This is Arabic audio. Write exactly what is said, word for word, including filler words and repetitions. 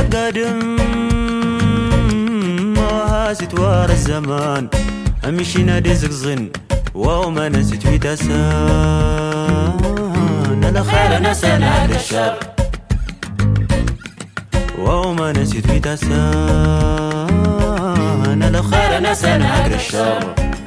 قادم وهاسيت ورا الزمان أمشينا دزق ظن وما نسيت في تسان أنا خير نسانا الشر وما نسيت في تسان أنا خير نسانا الشر